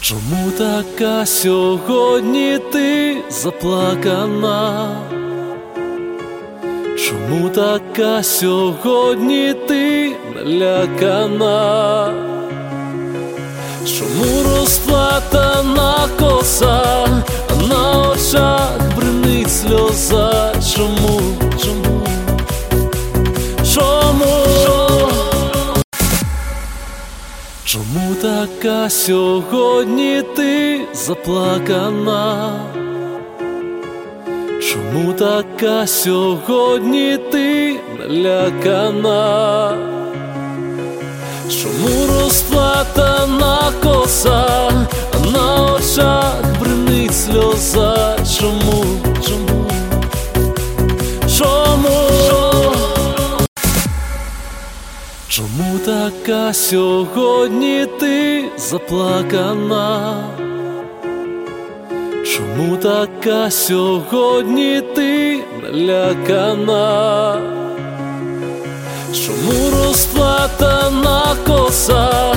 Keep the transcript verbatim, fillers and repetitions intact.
Чому така сьогодні ти заплакана? Чому така сьогодні ти налякана? Чому розплатана коса, а на очах бринить сльоза? Чому, чому, чому? Чому така сьогодні ти заплакана? Чому така сьогодні ти налякана? Чому розплатана коса, а на очах бринить сльоза? Чому, чому, чому? Чому така сьогодні ти заплакана? Чому така сьогодні ти налякана? Чому розплатана коса,